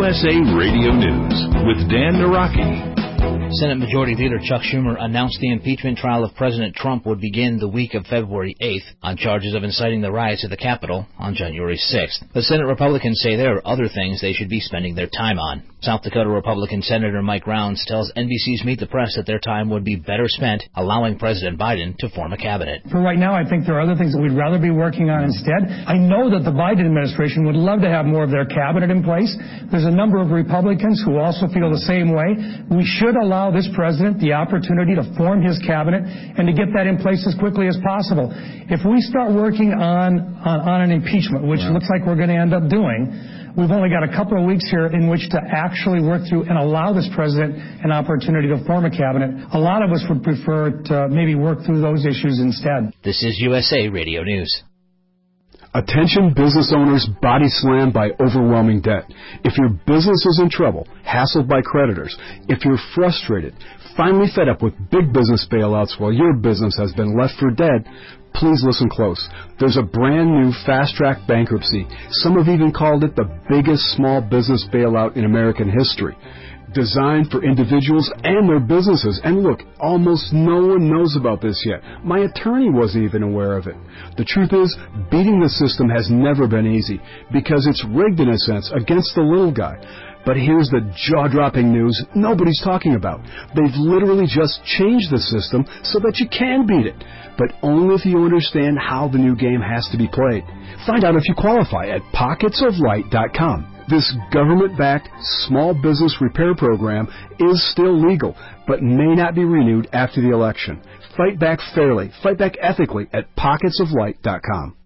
USA Radio News with Dan Naraki. Senate Majority Leader Chuck Schumer announced the impeachment trial of President Trump would begin the week of February 8th on charges of inciting the riots at the Capitol on January 6th. The Senate Republicans say there are other things they should be spending their time on. South Dakota Republican Senator Mike Rounds tells NBC's Meet the Press that their time would be better spent allowing President Biden to form a cabinet. For right now, I think there are other things that we'd rather be working on instead. I know that the Biden administration would love to have more of their cabinet in place. There's a number of Republicans who also feel the same way. We should allow this president the opportunity to form his cabinet and to get that in place as quickly as possible. If we start working on an impeachment, which looks like we're going to end up doing, we've only got a couple of weeks here in which to actually work through and allow this president an opportunity to form a cabinet. A lot of us would prefer to maybe work through those issues instead. This is USA Radio News. Attention business owners body slammed by overwhelming debt. If your business is in trouble, hassled by creditors, if you're frustrated, finally fed up with big business bailouts while your business has been left for dead, please listen close. There's a brand new fast-track bankruptcy. Some have even called it the biggest small business bailout in American history. Designed for individuals and their businesses. And look, almost no one knows about this yet. My attorney wasn't even aware of it. The truth is, beating the system has never been easy because it's rigged in a sense against the little guy. But here's the jaw-dropping news nobody's talking about. They've literally just changed the system so that you can beat it, but only if you understand how the new game has to be played. Find out if you qualify at pocketsoflight.com. This government-backed small business repair program is still legal, but may not be renewed after the election. Fight back fairly, fight back ethically at pocketsoflight.com.